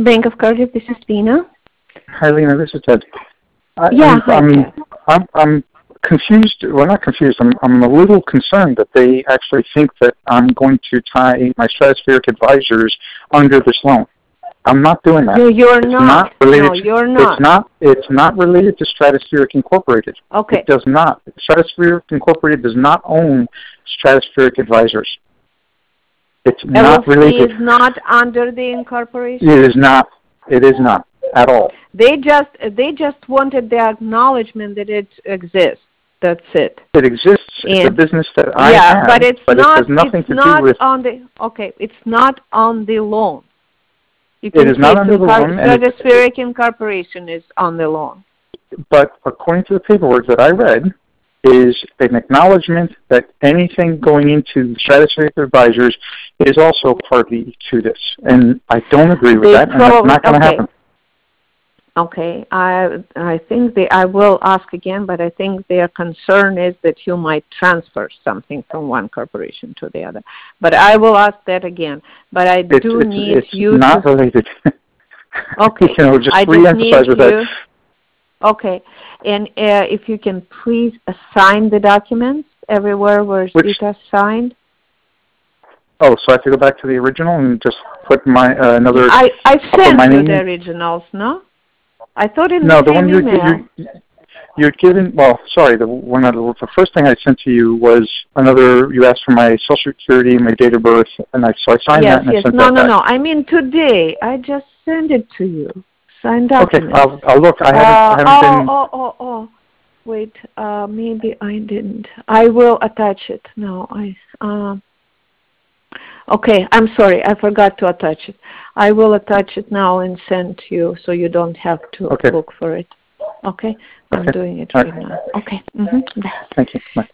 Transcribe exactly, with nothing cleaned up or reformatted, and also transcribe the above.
Bank of Cardiff, this is Tina. Hi, Lena. This is Ted. I, Yeah, I'm, hi, I'm, Ted. I'm, I'm confused. Well, not confused. I'm, I'm a little concerned that they actually think that I'm going to tie my stratospheric advisors under this loan. I'm not doing that. No, you're it's not. not related. No, you're to, not. It's not. It's not related to Stratospheric Incorporated. Okay. It does not. Stratospheric Incorporated does not own Stratospheric Advisors. It's L L C not related. is not under the incorporation. It is not. It is not at all. They just they just wanted the acknowledgement that it exists. That's it. It exists. And it's a business that I yeah, have, but it's but not. it has nothing it's to not do with. on the. Okay, it's not on the loan. You It is not see under the loan. Stratospheric Incorporation is on the loan. But according to the paperwork that I read, is an acknowledgement that anything going into Stratospheric Advisors is also party to this, and I don't agree with They that, and probably, that's not going to okay. happen. Okay, I I think they, I will ask again, but I think their concern is that you might transfer something from one corporation to the other. But I will ask that again. But I It's, do it's, need it's you not to... related. Okay, you know, just I just re-emphasize need with you... that. Okay, and uh, if you can please assign the documents everywhere where Which, it is signed. Oh, so I have to go back to the original and just put my uh, another... I, I sent my you name the in? originals, no? I thought in no, the the same one you email. you you're given. Well, sorry, the one that, the first thing I sent to you was another. You asked for my social security, my date of birth, and I so I signed yes, that and yes. I sent no, that no, back. no. I mean today. I just sent it to you. Signed Okay, documents. I'll I'll look. I haven't Uh, I haven't oh, been. oh, oh, oh. Wait. Uh, maybe I didn't. I will attach it. No, I. Um. Okay, I'm sorry. I forgot to attach it. I will attach it now and send to you so you don't have to Okay. look for it. Okay? I'm Okay. doing it All right right. now. Okay. Mm-hmm. Thank you. Bye.